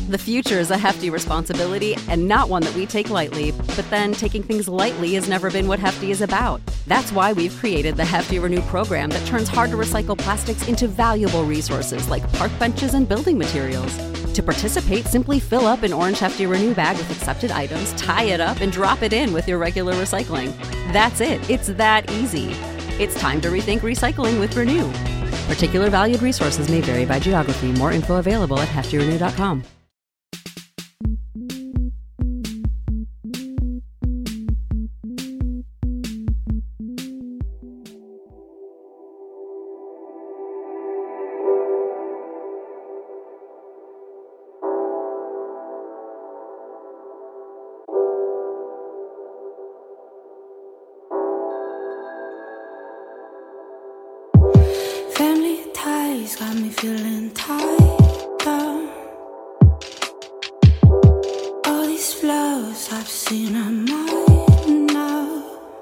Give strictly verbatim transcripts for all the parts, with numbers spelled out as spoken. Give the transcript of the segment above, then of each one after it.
The future is a hefty responsibility and not one that we take lightly, but then taking things lightly has never been what Hefty is about. That's why we've created the Hefty Renew program that turns hard-to-recycle plastics into valuable resources like park benches and building materials. To participate, simply fill up an orange Hefty Renew bag with accepted items, tie it up, and drop it in with your regular recycling. That's it. It's that easy. It's time to rethink recycling with Renew. Particular valued resources may vary by geography. More info available at hefty renew dot com. Family ties got me feeling tied down. All these flaws I've seen are mine now.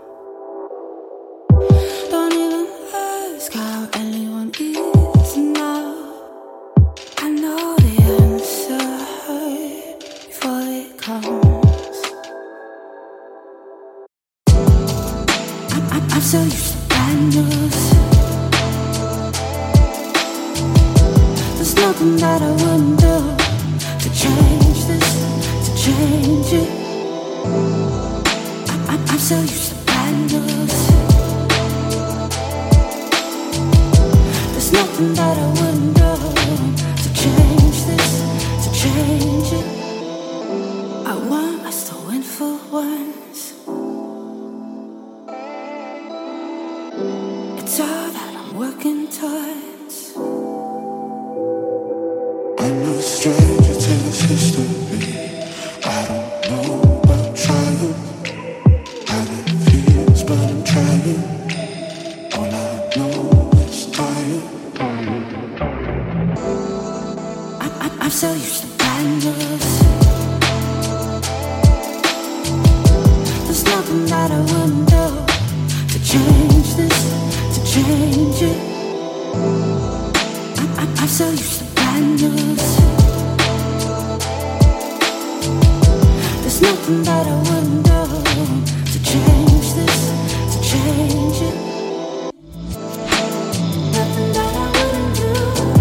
Don't even ask how anyone is now. I know the answer before it comes. I'm, I'm, I'm so used to bad news. There's nothing that I wouldn't do to change this, to change it. I'm, I'm, I'm so used to bad news. There's nothing that I wouldn't do to change this, to change it. I want us to win for once. It's all that I'm working towards. I'm a stranger to this history. I don't know about trying. How it feels, but I'm trying. All I know is tired. I'm, I'm, I'm so used to bad news. There's nothing that I wouldn't do to change this, to change it. I'm, I'm, I'm so used to bad news. There's nothing that I wouldn't do to change this, to change it. Nothing that I wouldn't do.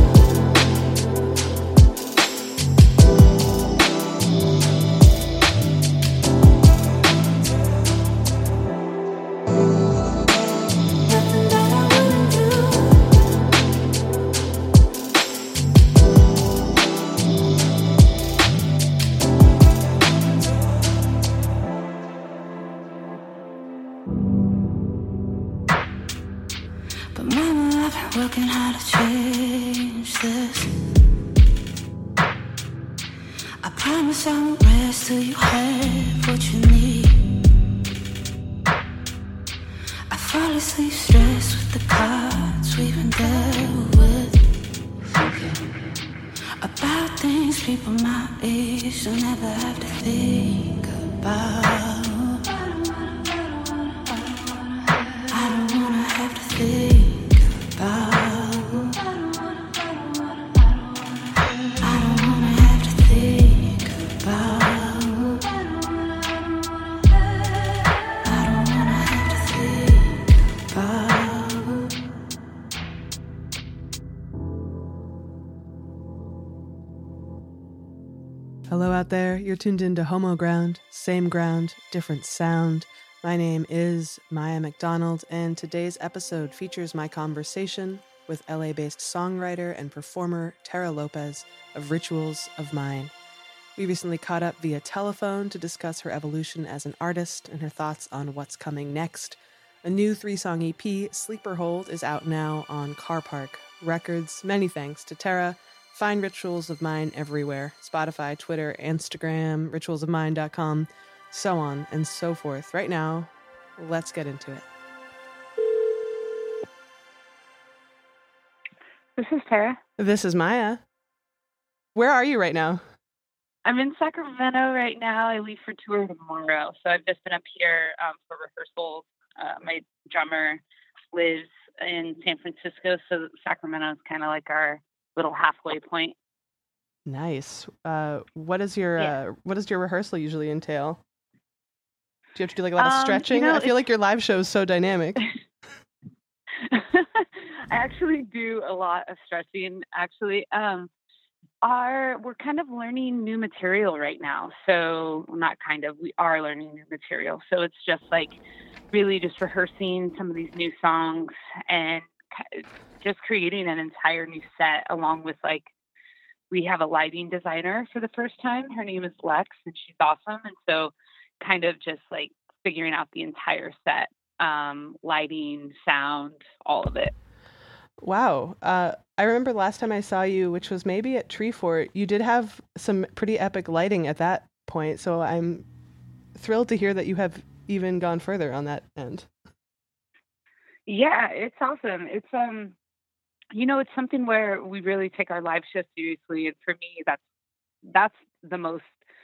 Nothing that I wouldn't But mama, I've been working hard to change this. I promise I won't rest till you have what you need. I fall asleep stressed with the cards we've been dealt with. About things people my age don't ever have to think about. I don't wanna have to think about. I don't wanna have to think about. I don't wanna have to think about. Hello out there, you're tuned into Homo Ground, same ground, different sound. My name is Maya McDonald, and today's episode features my conversation with L A-based songwriter and performer Tara Lopez of Rituals of Mine. We recently caught up via telephone to discuss her evolution as an artist and her thoughts on what's coming next. A new three-song E P, Sleeper Hold, is out now on Car Park Records. Many thanks to Tara. Find Rituals of Mine everywhere. Spotify, Twitter, Instagram, rituals of mine dot com, so on and so forth. Right now, let's get into it. This is Tara. This is Maya. Where are you right now? I'm in Sacramento right now. I leave for tour tomorrow. So I've just been up here um, for rehearsals. Uh, my drummer lives in San Francisco, so Sacramento is kind of like our little halfway point. Nice. Uh, what is your Yeah. uh, what does your rehearsal usually entail? Do you have to do like a lot of Um, you stretching? know, I feel like your live show is so dynamic. I actually do a lot of stretching. Actually, um, our we're kind of learning new material right now. So well, not kind of, we are learning new material. So it's just like really just rehearsing some of these new songs and ki- just creating an entire new set along with like we have a lighting designer for the first time. Her name is Lex, and she's awesome. And so, kind of just like figuring out the entire set, um, lighting, sound, all of it. Wow. Uh, I remember last time I saw you, which was maybe at Treefort, you did have some pretty epic lighting at that point. So I'm thrilled to hear that you have even gone further on that end. Yeah, it's awesome. It's um, you know, it's something where we really take our live show seriously, and for me, that's that's the most.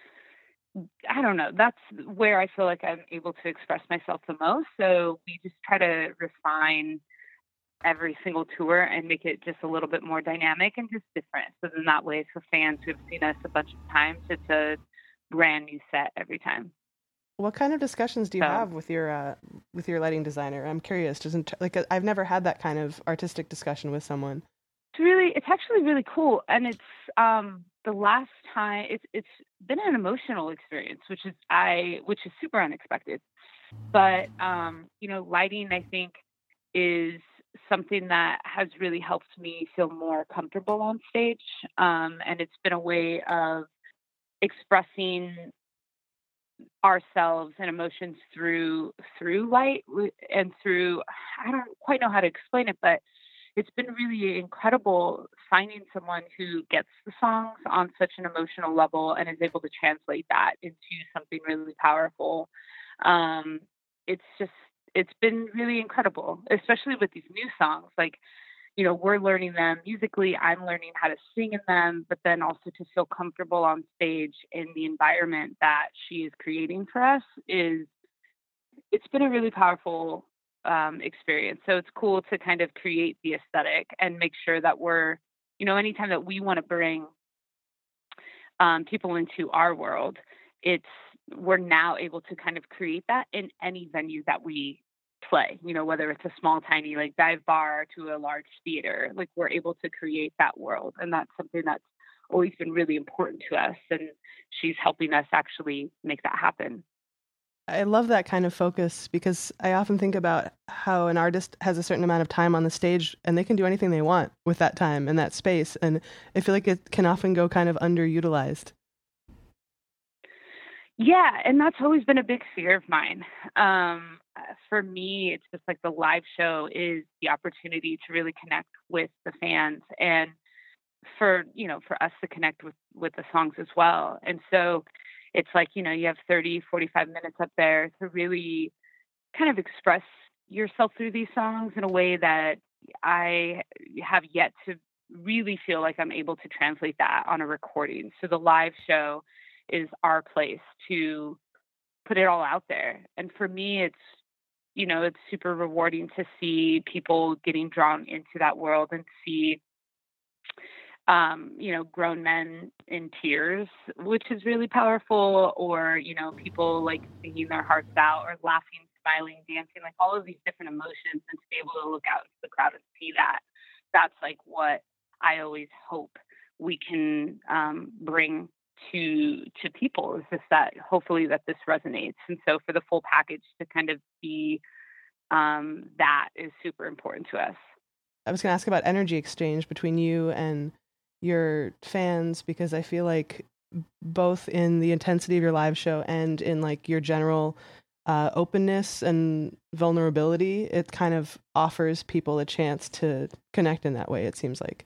I don't know. That's where I feel like I'm able to express myself the most. So we just try to refine every single tour and make it just a little bit more dynamic and just different. So then that way for fans who've seen us a bunch of times, it's a brand new set every time. What kind of discussions do you So have with your uh, with your lighting designer? I'm curious. Doesn't like I've never had that kind of artistic discussion with someone. it's really, it's actually really cool. And it's, um, the last time it's, it's been an emotional experience, which is I, which is super unexpected. But, um, you know, lighting, I think is something that has really helped me feel more comfortable on stage. Um, and it's been a way of expressing ourselves and emotions through through light w- and through I don't quite know how to explain it, but it's been really incredible finding someone who gets the songs on such an emotional level and is able to translate that into something really powerful. Um, it's just it's been really incredible, especially with these new songs. Like you know, we're learning them musically. I'm learning how to sing in them, but then also to feel comfortable on stage in the environment that she is creating for us is it's been a really powerful um, experience. So it's cool to kind of create the aesthetic and make sure that we're, you know, anytime that we want to bring um, people into our world, it's we're now able to kind of create that in any venue that we play. You know, whether it's a small, tiny like dive bar to a large theater, like we're able to create that world, and that's something that's always been really important to us. And she's helping us actually make that happen. I love that kind of focus because I often think about how an artist has a certain amount of time on the stage and they can do anything they want with that time and that space. And I feel like it can often go kind of underutilized. Yeah, and that's always been a big fear of mine. Um, uh, for me, it's just like the live show is the opportunity to really connect with the fans and for, you know, for us to connect with with the songs as well. And so it's like, you know, you have thirty, forty-five minutes up there to really kind of express yourself through these songs in a way that I have yet to really feel like I'm able to translate that on a recording. So the live show is our place to put it all out there. And for me, it's, you know, it's super rewarding to see people getting drawn into that world and see, um, you know, grown men in tears, which is really powerful, or, you know, people like singing their hearts out or laughing, smiling, dancing, like all of these different emotions, and to be able to look out into the crowd and see that, that's like what I always hope we can um, bring to to people is just that hopefully that this resonates. And so for the full package to kind of be um, that is super important to us. I was going to ask about energy exchange between you and your fans because I feel like both in the intensity of your live show and in like your general uh, openness and vulnerability, it kind of offers people a chance to connect in that way, it seems like.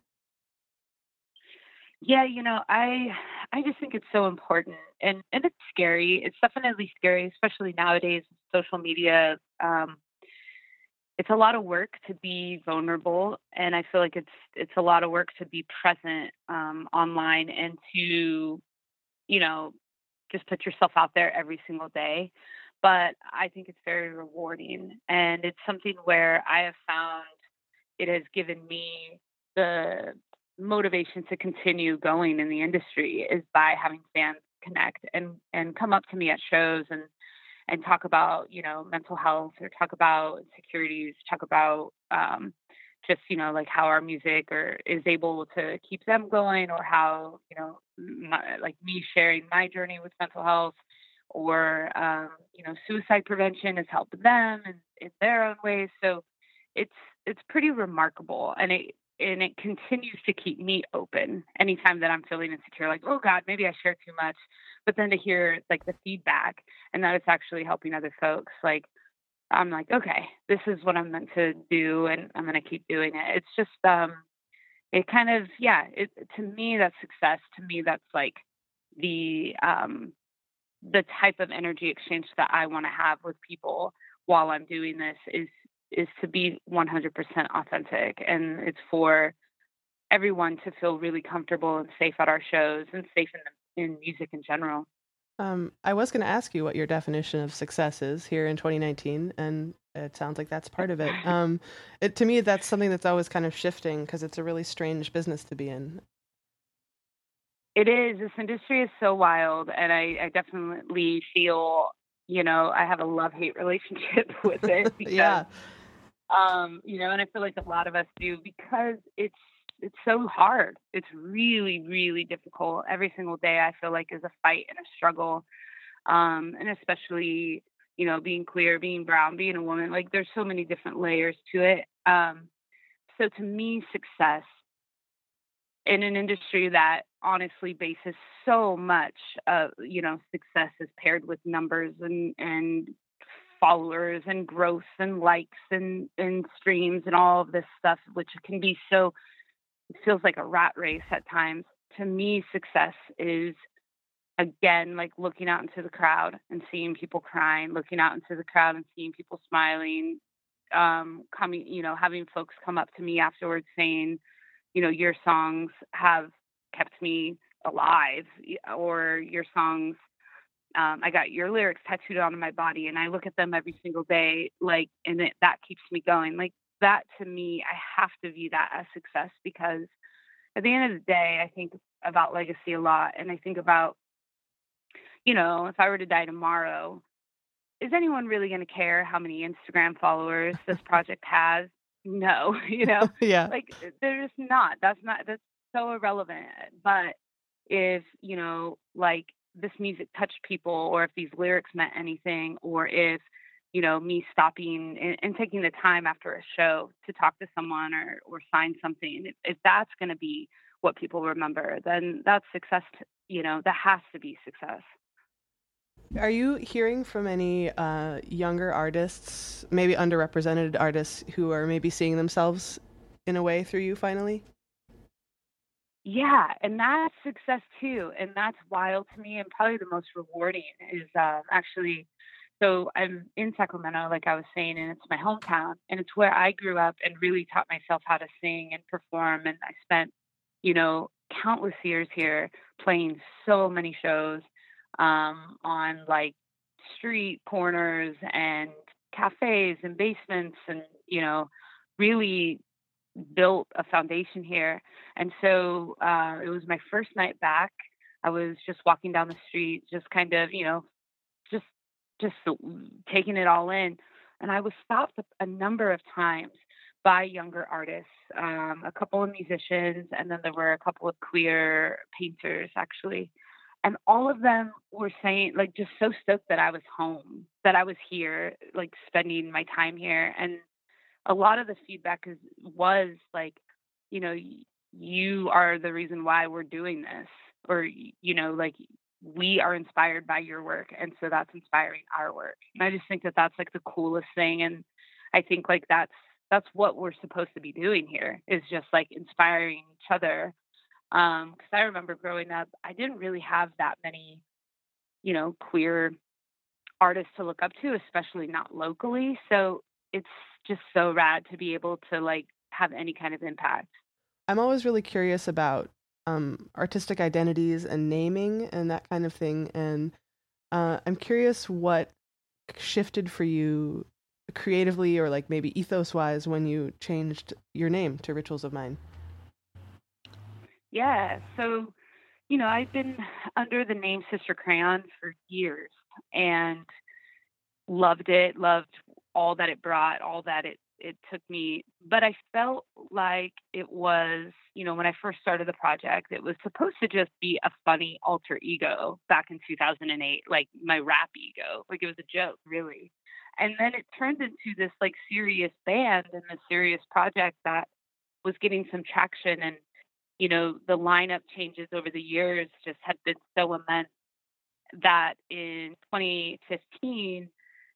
Yeah, you know, I I just think it's so important, and and it's scary. It's definitely scary, especially nowadays with social media. Um, it's a lot of work to be vulnerable, and I feel like it's it's a lot of work to be present um, online and to you know just put yourself out there every single day. But I think it's very rewarding, and it's something where I have found it has given me the motivation to continue going in the industry is by having fans connect and, and come up to me at shows and, and talk about, you know, mental health or talk about insecurities, talk about, um, just, you know, like how our music or is able to keep them going, or how, you know, my, like me sharing my journey with mental health, or, um, you know, suicide prevention has helped them in, in their own ways. So it's, it's pretty remarkable. And it, and it continues to keep me open anytime that I'm feeling insecure, like, oh God, maybe I share too much, but then to hear like the feedback and that it's actually helping other folks, like, I'm like, okay, this is what I'm meant to do, and I'm going to keep doing it. It's just, um, it kind of, yeah, it, to me, that's success. To me, that's like the, um, the type of energy exchange that I want to have with people while I'm doing this is, is to be one hundred percent authentic. And it's for everyone to feel really comfortable and safe at our shows and safe in, in music in general. Um, I was going to ask you what your definition of success is here in twenty nineteen, and it sounds like that's part of it. Um, it to me, that's something that's always kind of shifting because it's a really strange business to be in. It is. This industry is so wild, and I, I definitely feel, you know, I have a love-hate relationship with it. Because, yeah. Um, you know, and I feel like a lot of us do, because it's it's so hard. It's really, really difficult. Every single day I feel like is a fight and a struggle. Um, and especially, you know, being queer, being brown, being a woman, like there's so many different layers to it. Um, so to me, success in an industry that honestly bases so much of, you know, success is paired with numbers and, and followers and growth and likes and, and streams and all of this stuff, which can be so, it feels like a rat race at times. To me, success is, again, like looking out into the crowd and seeing people crying, looking out into the crowd and seeing people smiling, um, coming, you know, having folks come up to me afterwards saying, you know, your songs have kept me alive, or your songs, um, I got your lyrics tattooed on my body and I look at them every single day, like, and it, that keeps me going. Like, that to me, I have to view that as success, because at the end of the day, I think about legacy a lot. And I think about, you know, if I were to die tomorrow, is anyone really going to care how many Instagram followers this project has? No, you know, yeah. like there's not, that's not, that's so irrelevant. But if, you know, like this music touched people, or if these lyrics meant anything, or if, you know, me stopping and, and taking the time after a show to talk to someone or, or sign something, if, if that's going to be what people remember, then that's success. To, you know, that has to be success. Are you hearing from any uh, younger artists, maybe underrepresented artists, who are maybe seeing themselves in a way through you finally? Yeah, and that's success too. And that's wild to me, and probably the most rewarding is uh, actually, so I'm in Sacramento, like I was saying, and it's my hometown, and it's where I grew up and really taught myself how to sing and perform. And I spent, you know, countless years here playing so many shows um, on like street corners and cafes and basements, and, you know, really built a foundation here. And so uh, it was my first night back. I was just walking down the street, just kind of, you know, just just taking it all in. And I was stopped a number of times by younger artists, um, a couple of musicians, and then there were a couple of queer painters, actually. And all of them were saying, like, just so stoked that I was home, that I was here, like, spending my time here. And a lot of the feedback is, was like, you know, you are the reason why we're doing this, or, you know, like, we are inspired by your work, and so that's inspiring our work. And I just think that that's like the coolest thing. And I think like that's that's what we're supposed to be doing here, is just like inspiring each other. Um, because I remember growing up, I didn't really have that many, you know, queer artists to look up to, especially not locally. So it's just so rad to be able to like have any kind of impact. I'm always really curious about um, artistic identities and naming and that kind of thing. And uh, I'm curious what shifted for you creatively, or like maybe ethos wise, when you changed your name to Rituals of Mine. Yeah. So, you know, I've been under the name Sister Crayon for years and loved it, loved all that it brought, all that it it took me. But I felt like it was, you know, when I first started the project, it was supposed to just be a funny alter ego back in two thousand eight, like my rap ego. Like it was a joke, really. And then it turned into this like serious band and a serious project that was getting some traction. And you know, the lineup changes over the years just had been so immense that in twenty fifteen,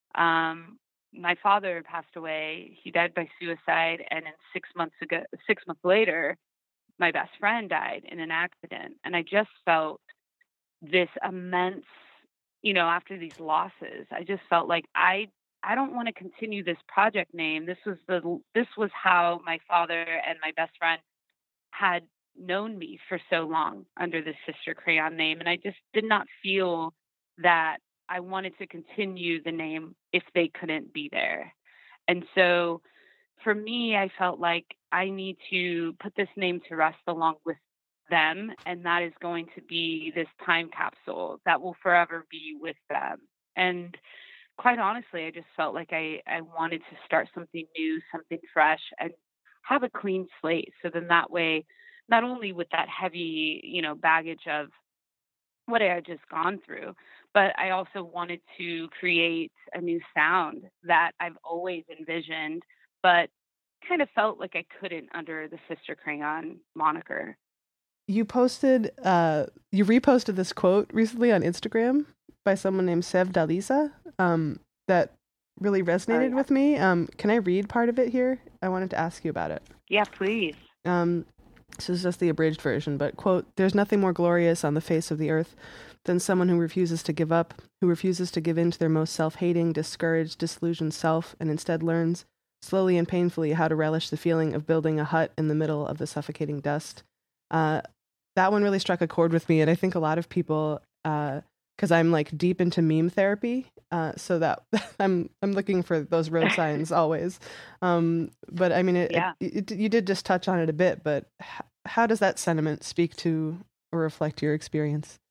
um, my father passed away. He died by suicide, and then six months ago, six months later, my best friend died in an accident. And I just felt this immense, you know, after these losses, I just felt like I I don't want to continue this project name. This was the this was how my father and my best friend had known me for so long under the Sister Crayon name. And I just did not feel that I wanted to continue the name if they couldn't be there. And so for me, I felt like I need to put this name to rest along with them. And that is going to be this time capsule that will forever be with them. And quite honestly, I just felt like I, I wanted to start something new, something fresh, and have a clean slate. So then that way, not only with that heavy, you know, baggage of what I had just gone through, but I also wanted to create a new sound that I've always envisioned, but kind of felt like I couldn't under the Sister Crayon moniker. You posted, uh, you reposted this quote recently on Instagram by someone named Sev Dalisa um, that really resonated oh, yeah. with me. Um, can I read part of it here? I wanted to ask you about it. Yeah, please. Um, this is just the abridged version, but quote, "There's nothing more glorious on the face of the earth than someone who refuses to give up, who refuses to give in to their most self-hating, discouraged, disillusioned self, and instead learns, slowly and painfully, how to relish the feeling of building a hut in the middle of the suffocating dust." Uh, that one really struck a chord with me, and I think a lot of people, uh, because I'm like deep into meme therapy, uh, so that I'm I'm looking for those road signs always. Um, but I mean, it, yeah. it, it, you did just touch on it a bit, but h- how does that sentiment speak to or reflect your experience?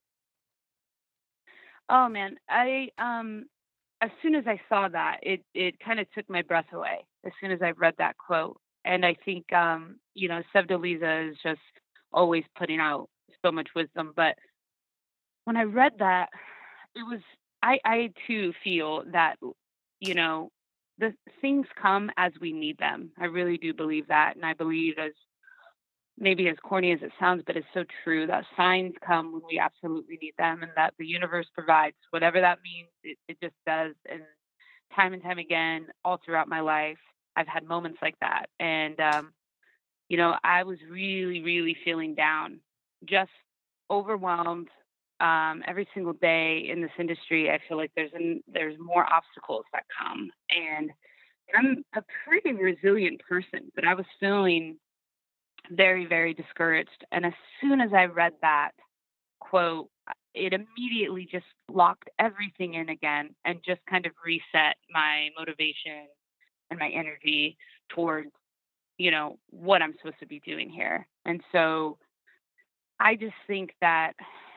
Oh man, I um, as soon as I saw that, it it kind of took my breath away. As soon as I read that quote, and I think um, you know, Sev Dalisa is just always putting out so much wisdom, but when I read that, it was, I, I too feel that, you know, the things come as we need them. I really do believe that. And I believe, as maybe as corny as it sounds, but it's so true, that signs come when we absolutely need them, and that the universe provides whatever that means. It, it just does. And time and time again, all throughout my life, I've had moments like that. And, um, you know, I was really, really feeling down, just overwhelmed. Um, every single day in this industry, I feel like there's an, there's more obstacles that come, and I'm a pretty resilient person, but I was feeling very, very discouraged. And as soon as I read that quote, it immediately just locked everything in again and just kind of reset my motivation and my energy towards, you know, what I'm supposed to be doing here. And so I just think that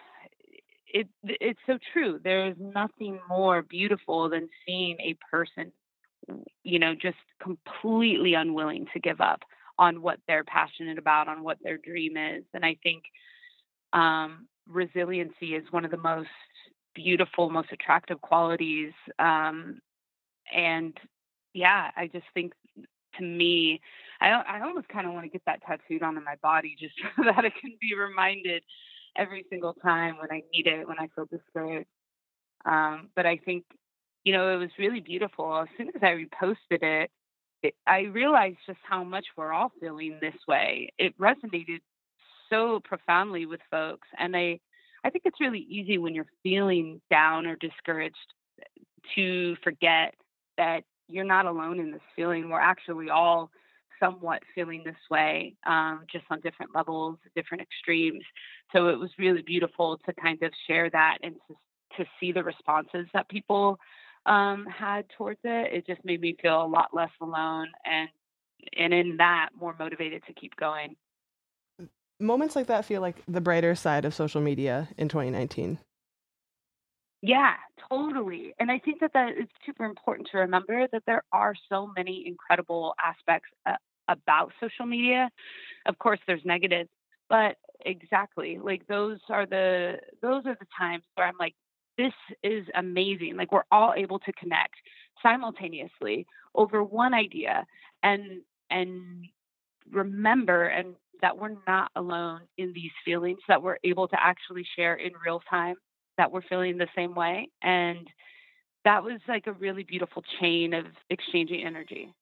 It it's so true. There is nothing more beautiful than seeing a person, you know, just completely unwilling to give up on what they're passionate about, on what their dream is. And I think um, resiliency is one of the most beautiful, most attractive qualities. Um, and yeah, I just think, to me, I I almost kind of want to get that tattooed onto my body just so that I can be reminded every single time when I need it, when I feel discouraged. Um, but I think, you know, it was really beautiful. As soon as I reposted it, it, I realized just how much we're all feeling this way. It resonated so profoundly with folks. And I, I think it's really easy when you're feeling down or discouraged to forget that you're not alone in this feeling. We're actually all somewhat feeling this way, um, just on different levels, different extremes. So it was really beautiful to kind of share that and to, to see the responses that people um, had towards it. It just made me feel a lot less alone, and and in that, more motivated to keep going. moments like that feel like the brighter side of social media in twenty nineteen. Yeah, totally. And I think that that is super important to remember that there are so many incredible aspects uh, about social media. Of course, there's negatives, but exactly, like those are the those are the times where I'm like, this is amazing. Like we're all able to connect simultaneously over one idea and and remember and that we're not alone in these feelings, that we're able to actually share in real time that we're feeling the same way. And that was like a really beautiful chain of exchanging energy.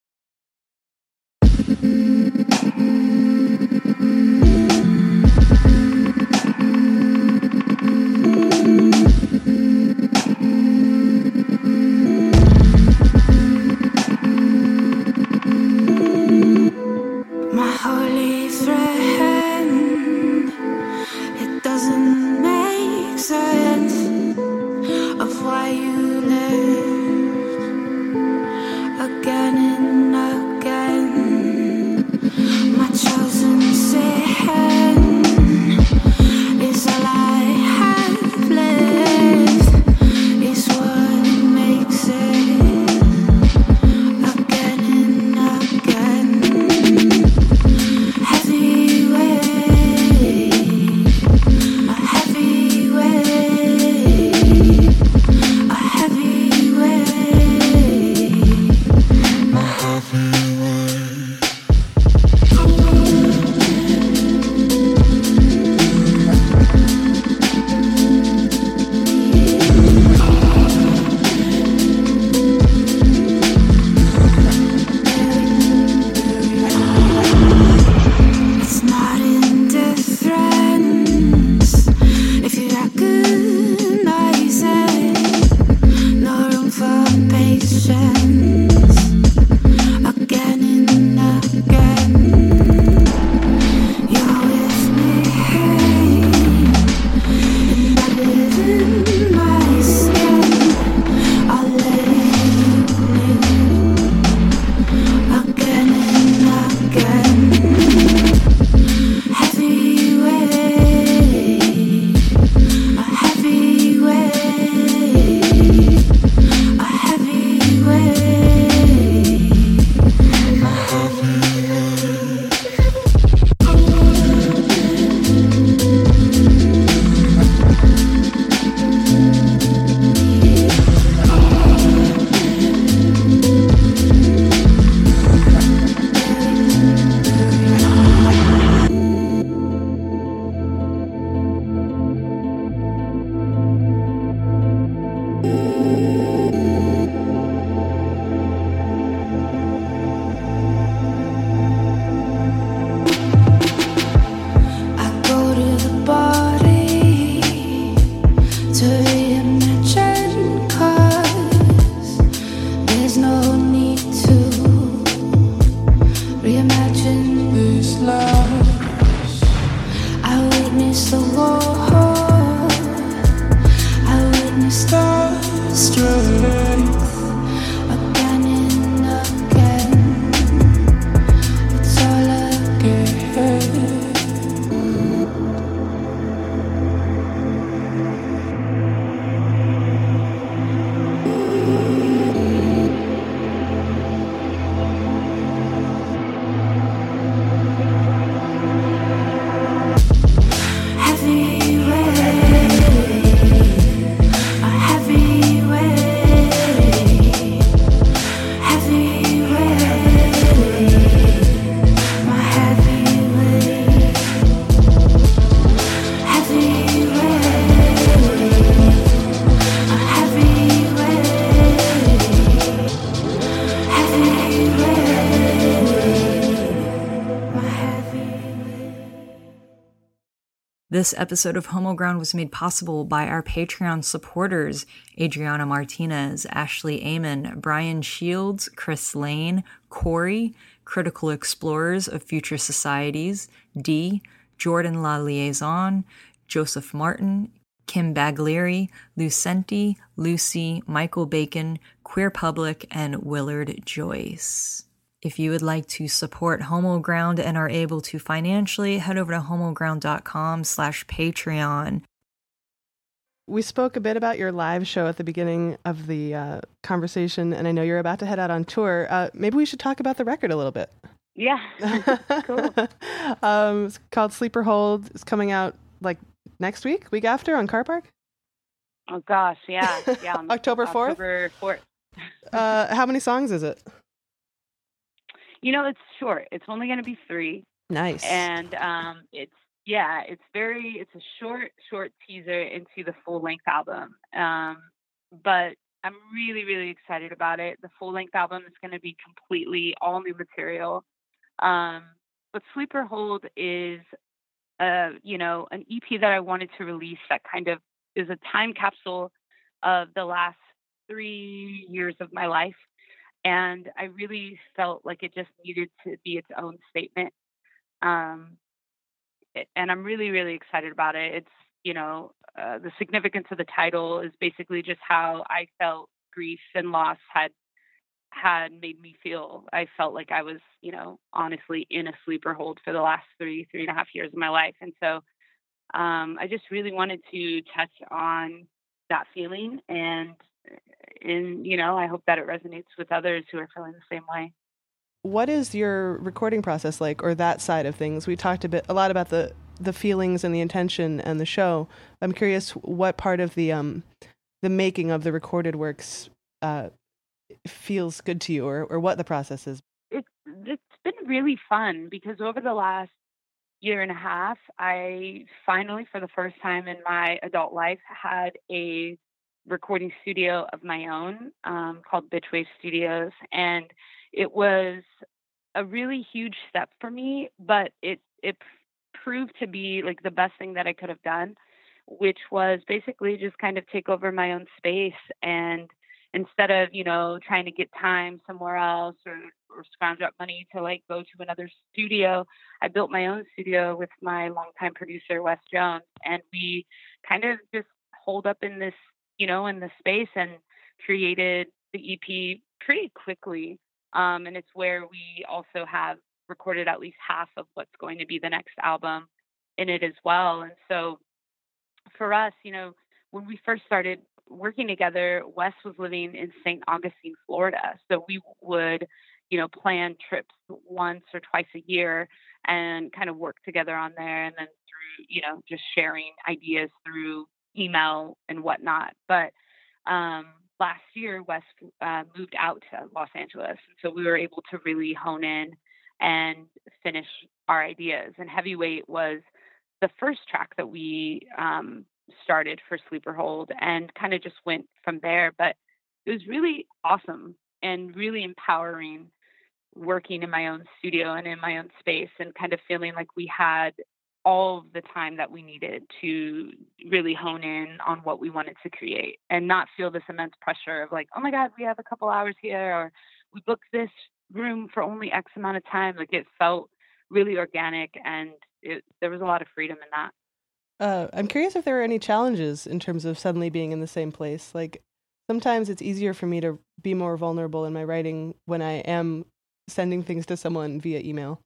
My holy friend, it doesn't make sense of why you left again and again. My chosen sin is all I have left, is what makes it again and again. Heavy weight, a heavy weight, a heavy weight, my heavy weight. It's not indifference if you recognize it. No room for patience. Again and again, you're with me, embedded in my skin. I'll let you again and again. Heavy weight, a heavy weight, a heavy weight, my heavy weight. I go to the body to reimagine, 'cause there's no need to reimagine this love. I witnessed the war, I witnessed the strength again and again. It's all again. Heavy weight, a heavy weight, heavy weight, my heavy weight. Heavy weight, a heavy weight, heavy weight, my heavy weight. This episode of Homo Ground was made possible by our Patreon supporters, Adriana Martinez, Ashley Amon, Brian Shields, Chris Lane, Corey, Critical Explorers of Future Societies, D, Jordan La Liaison, Joseph Martin, Kim Baglieri, Lucenti, Lucy, Michael Bacon, Queer Public, and Willard Joyce. If you would like to support Homoground and are able to financially, head over to homoground.com slash Patreon. We spoke a bit about your live show at the beginning of the uh, conversation, and I know you're about to head out on tour. Uh, maybe we should talk about the record a little bit. Yeah, cool. um, it's called Sleeper Hold. It's coming out like next week, week after on Car Park? Oh, gosh, yeah. yeah. On October fourth? October fourth. uh, how many songs is it? You know, it's short. It's only going to be three. Nice. And um, it's, yeah, it's very, it's a short, short teaser into the full-length album. Um, but I'm really, really excited about it. The full-length album is going to be completely all new material. Um, but Sleeper Hold is, uh, you know, an E P that I wanted to release that kind of is a time capsule of the last three years of my life. And I really felt like it just needed to be its own statement. Um, it, and I'm really, really excited about it. It's, you know, uh, the significance of the title is basically just how I felt grief and loss had had made me feel. I felt like I was, you know, honestly in a sleeper hold for the last three, three and a half years of my life. And so um, I just really wanted to touch on that feeling. And, and, you know, I hope that it resonates with others who are feeling the same way. What is your recording process like, or that side of things? We talked a bit, a lot about the, the feelings and the intention and the show. I'm curious what part of the, um, the making of the recorded works, uh, feels good to you, or, or what the process is. It's it's been really fun because over the last year and a half, I finally, for the first time in my adult life, had a recording studio of my own um, called Bitchwave Studios, and it was a really huge step for me, but it it proved to be like the best thing that I could have done, which was basically just kind of take over my own space. And instead of, you know, trying to get time somewhere else or, or scrounge up money to like go to another studio, I built my own studio with my longtime producer, Wes Jones. And we kind of just holed up in this, you know, in the space and created the E P pretty quickly. Um, and it's where we also have recorded at least half of what's going to be the next album in it as well. And so for us, you know, when we first started working together, Wes was living in Saint Augustine, Florida. So we would, you know, plan trips once or twice a year and kind of work together on there. And then through, you know, just sharing ideas through email and whatnot. But um, last year, Wes uh, moved out to Los Angeles. And so we were able to really hone in and finish our ideas. And Heavyweight was the first track that we um, started for Sleeper Hold and kind of just went from there. But it was really awesome and really empowering working in my own studio and in my own space and kind of feeling like we had all of the time that we needed to really hone in on what we wanted to create and not feel this immense pressure of like, oh my God, we have a couple hours here, or we booked this room for only X amount of time. Like it felt really organic, and it, there was a lot of freedom in that. Uh, I'm curious if there are any challenges in terms of suddenly being in the same place. Like sometimes it's easier for me to be more vulnerable in my writing when I am sending things to someone via email.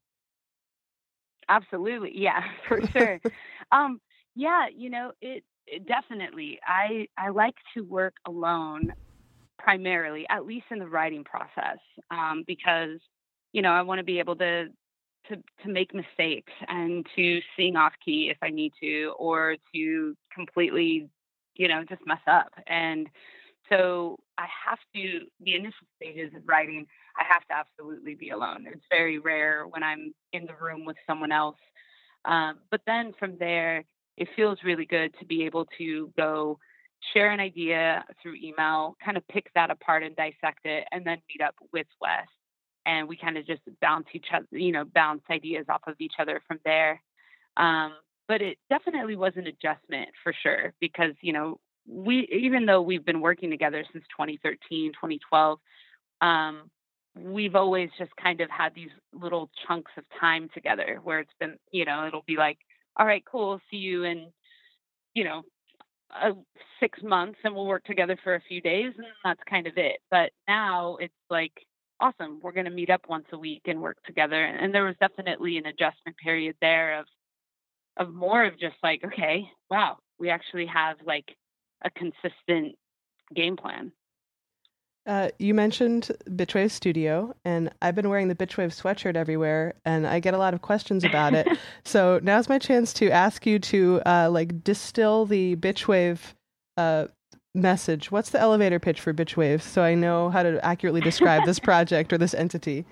Absolutely. Yeah, for sure. um, yeah, you know, it, it definitely, I, I like to work alone primarily, at least in the writing process, um, because, you know, I want to be able to, to, to make mistakes and to sing off key if I need to, or to completely, you know, just mess up. And so I have to, the initial stages of writing, I have to absolutely be alone. It's very rare when I'm in the room with someone else. Um, but then from there, it feels really good to be able to go share an idea through email, kind of pick that apart and dissect it, and then meet up with Wes. And we kind of just bounce each other, you know, bounce ideas off of each other from there. Um, but it definitely was an adjustment for sure, because, you know, we, even though we've been working together since twenty thirteen, twenty twelve, um, we've always just kind of had these little chunks of time together where it's been, you know, it'll be like, all right, cool, see you in, you know, uh, six months and we'll work together for a few days and that's kind of it. But now it's like awesome. We're going to meet up once a week and work together. And, and there was definitely an adjustment period there of, of more of just like, okay, wow, we actually have like a consistent game plan. Uh, you mentioned Bitchwave Studio, and I've been wearing the Bitchwave sweatshirt everywhere, and I get a lot of questions about it. So now's my chance to ask you to uh, like distill the Bitchwave uh, message. What's the elevator pitch for Bitchwave, so I know how to accurately describe this project or this entity?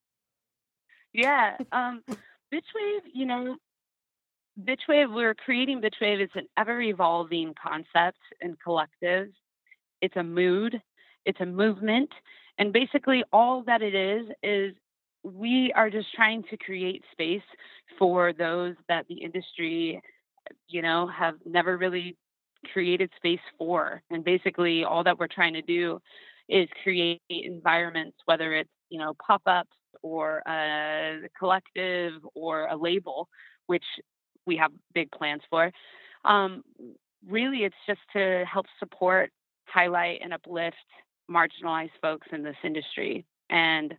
Yeah, um, Bitchwave, you know, Bitchwave, we're creating Bitchwave. It's an ever-evolving concept and collective. It's a mood. It's a movement. And basically all that it is, is we are just trying to create space for those that the industry, you know, have never really created space for. And basically all that we're trying to do is create environments, whether it's, you know, pop-ups or a collective or a label, which we have big plans for. Um, really, it's just to help support, highlight, and uplift marginalized folks in this industry. And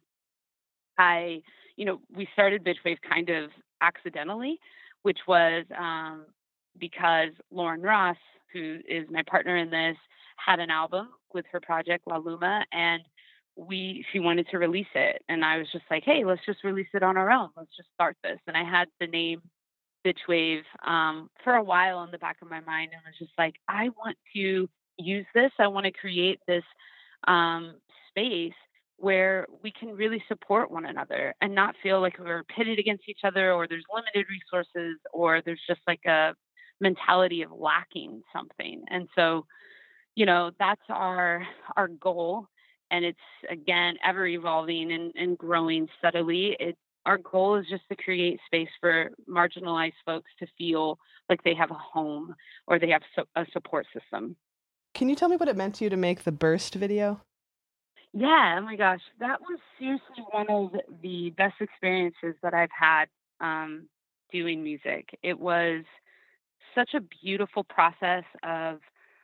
I, you know, we started Bitchwave kind of accidentally, which was um, because Lauren Ross, who is my partner in this, had an album with her project La Luma, and we she wanted to release it. And I was just like, hey, let's just release it on our own. Let's just start this. And I had the name Bitchwave um, for a while in the back of my mind, and was just like, I want to use this. I want to create this um, space where we can really support one another and not feel like we're pitted against each other, or there's limited resources, or there's just like a mentality of lacking something. And so, you know, that's our our goal. And it's, again, ever evolving and, and growing steadily. It, our goal is just to create space for marginalized folks to feel like they have a home or they have so, a support system. Can you tell me what it meant to you to make the Burst video? Yeah, oh my gosh, that was seriously one of the best experiences that I've had um, doing music. It was such a beautiful process of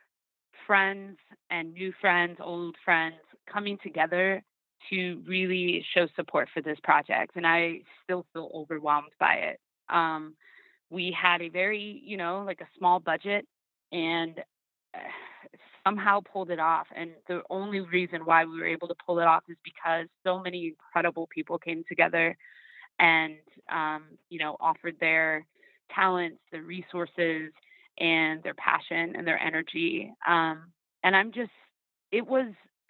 friends and new friends, old friends coming together to really show support for this project. And I still feel overwhelmed by it. Um, we had a very, you know, like a small budget, and uh, somehow pulled it off. And the only reason why we were able to pull it off is because so many incredible people came together and, um, you know, offered their talents, their resources, and their passion and their energy. Um, and I'm just, it was,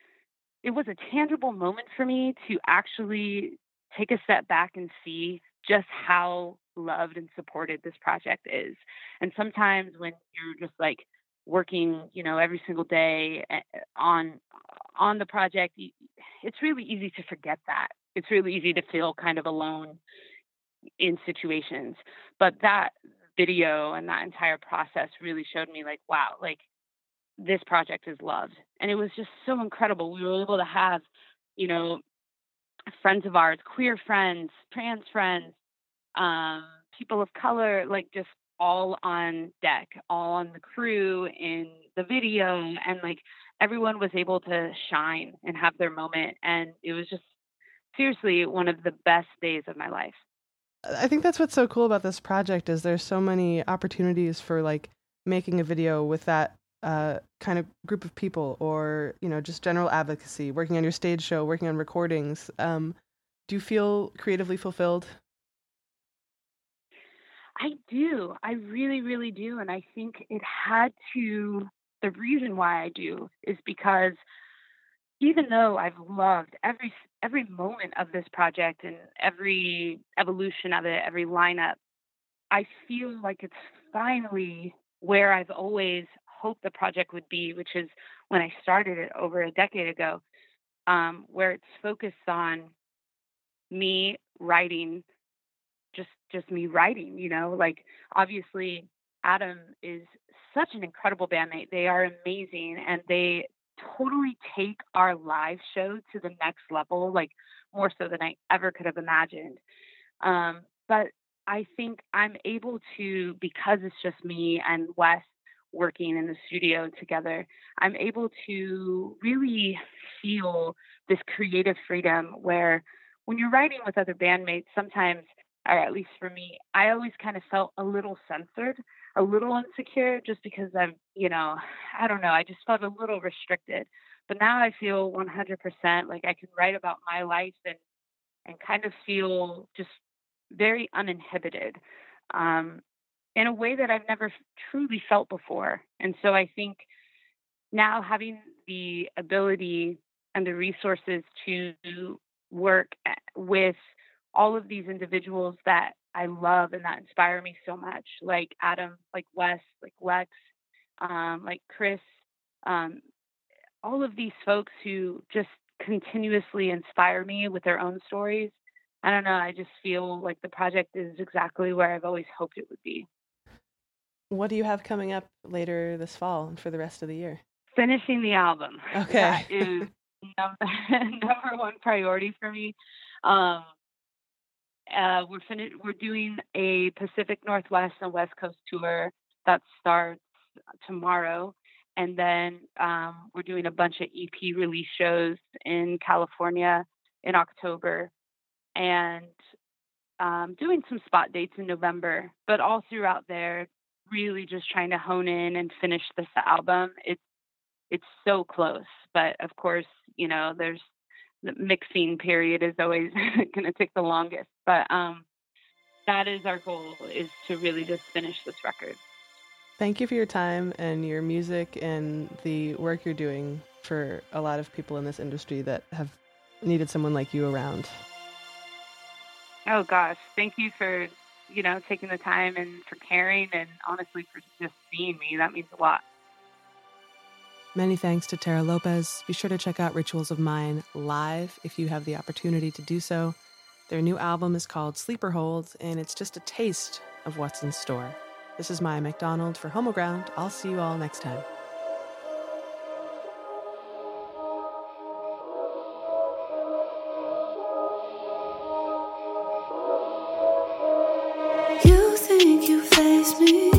it was a tangible moment for me to actually take a step back and see just how loved and supported this project is. And sometimes when you're just like working, you know, every single day on, on the project, it's really easy to forget that. It's really easy to feel kind of alone in situations. But that video and that entire process really showed me like, wow, like this project is loved. And it was just so incredible. We were able to have, you know, friends of ours, queer friends, trans friends, um, people of color, like just all on deck, all on the crew in the video. And like everyone was able to shine and have their moment. And it was just seriously one of the best days of my life. I think that's what's so cool about this project is there's so many opportunities for like making a video with that uh, kind of group of people, or, you know, just general advocacy, working on your stage show, working on recordings. Um, do you feel creatively fulfilled? I do. I really, really do. And I think it had to, the reason why I do is because even though I've loved every every moment of this project and every evolution of it, every lineup, I feel like it's finally where I've always hoped the project would be, which is when I started it over a decade ago, um, where it's focused on me writing, just just me writing, you know, like obviously Adam is such an incredible bandmate. They are amazing, and they totally take our live show to the next level, like more so than I ever could have imagined. Um, but I think I'm able to, because it's just me and Wes, working in the studio together, I'm able to really feel this creative freedom where when you're writing with other bandmates, sometimes, or at least for me, I always kind of felt a little censored, a little insecure, just because I'm, you know, I don't know, I just felt a little restricted. But now I feel one hundred percent like I can write about my life and, and kind of feel just very uninhibited um, in a way that I've never truly felt before. And so I think now having the ability and the resources to work with all of these individuals that I love and that inspire me so much, like Adam, like Wes, like Lex, um, like Chris, um, all of these folks who just continuously inspire me with their own stories. I don't know, I just feel like the project is exactly where I've always hoped it would be. What do you have coming up later this fall and for the rest of the year? Finishing the album. Okay. That is number, number one priority for me. Um, uh, we're fin- we're doing a Pacific Northwest and West Coast tour that starts tomorrow. And then um, we're doing a bunch of E P release shows in California in October, and um, doing some spot dates in November. But all throughout there, really just trying to hone in and finish this album. It's it's so close, but of course, you know, there's the mixing period is always going to take the longest. But um, that is our goal, is to really just finish this record. Thank you for your time and your music and the work you're doing for a lot of people in this industry that have needed someone like you around. Oh gosh, thank you for, you know, taking the time and for caring, and honestly for just seeing me. That means a lot. Many thanks to Tara Lopez. Be sure to check out Rituals of Mine live if you have the opportunity to do so. Their new album is called Sleeper Hold, and it's just a taste of what's in store. This is Maya McDonald for Homo Ground. I'll see you all next time. You think you face me,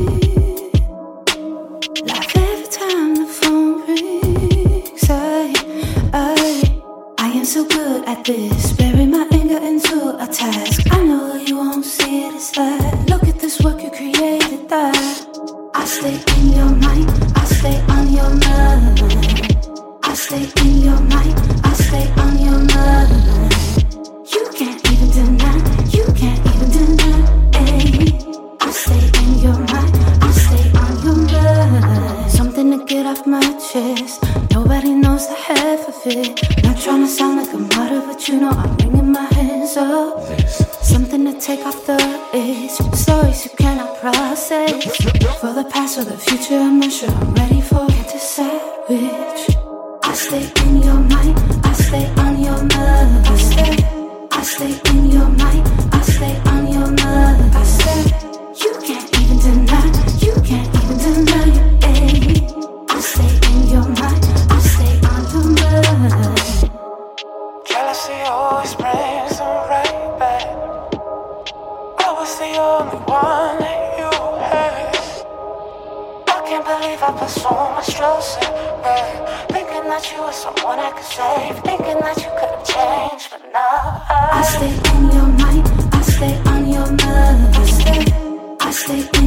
like every time the phone rings. I, I, I am so good at this, bury my anger into a task. I know you won't see it as that. Look at this work you created, that I stay in your mind, I stay on your mind. I stay in your mind, I stay on your mind. You can't even deny, you can't even deny. Ay. I stay in your mind, I stay on your mind. Something to get off my chest, nobody knows the half of it. Not trying to sound like a martyr, but you know I'm bringing my hands up. Something to take off the edge, stories you cannot process. For the past or the future, I'm not sure I'm ready for. Can't decide which. I stay in your mind, I stay on your mind. I stay, I stay in your mind, I stay on your mind. I stay, you can't even deny, you can't even deny it. Ay. I stay in your mind, I stay on your mind. Jealousy always brings them right back. I was the only one that you had. I can't believe I put so much trust in that. Thinking that you were someone I could save, thinking that you couldn't change, but now I, I stay in your mind, I stay on your mind. I stay, I stay